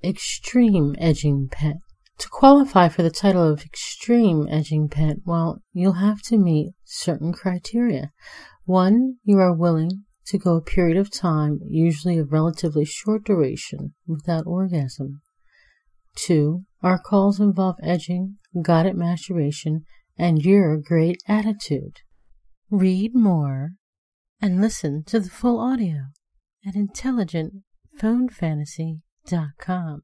extreme edging pet. To qualify for the title of extreme edging pet, well, you'll have to meet certain criteria. 1, you are willing to go a period of time, usually of relatively short duration, without orgasm. 2, our calls involve edging, guided masturbation, and your great attitude. Read more and listen to the full audio at intelligentphonefantasy.com.